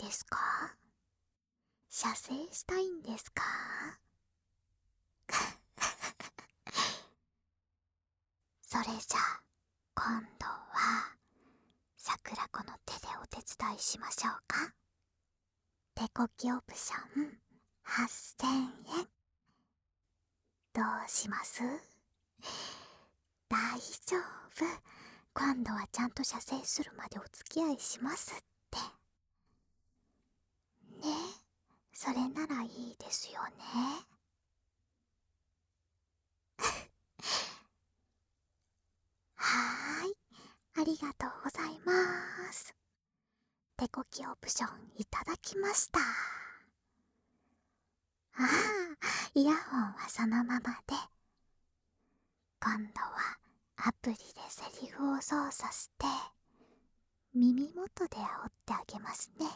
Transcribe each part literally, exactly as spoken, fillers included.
ですか？射精したいんですか？それじゃあ今度は桜子の手でお手伝いしましょうか。手こきオプションはっせんえん。どうします？大丈夫、今度はちゃんと射精するまでお付き合いしますってね。それならいいですよね。はーい、ありがとうございます。手こきオプションいただきました。ああ、イヤホンはそのままで。今度はアプリでセリフを操作して耳元で煽ってあげますね。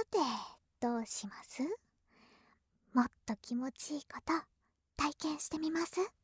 て、どうします？もっと気持ちいいこと体験してみます？